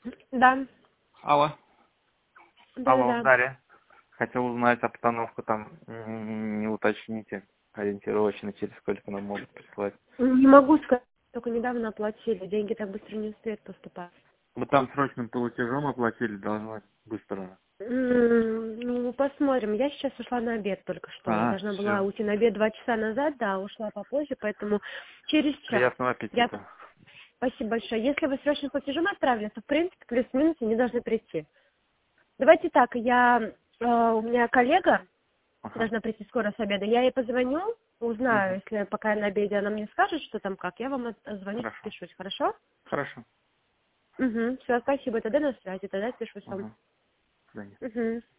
Да, Алло. Алло, да. Дарья. Хотел узнать обстановку там, не уточните ориентировочно, через сколько нам могут прислать. Не могу сказать, только недавно оплатили. Деньги так быстро не успеют поступать. Вы там срочным платежом оплатили, должно быстро. Ну, посмотрим. Я сейчас ушла на обед только что. Я А, должна была все. уйти на обед 2 часа назад, да, ушла попозже, поэтому через час. Приятного Я... аппетита. Спасибо большое. Если вы срочным платежом отправили, то, в принципе, плюс-минус они должны прийти. Давайте так, у меня коллега Ага. должна прийти скоро с обеда. Я ей позвоню, Угу. узнаю, если пока я на обеде она мне скажет, что там как, я вам звоню, Хорошо. спешусь, хорошо? Хорошо. Угу, все, спасибо, тогда на связи, тогда спешусь вам. Ага. До свидания. Угу.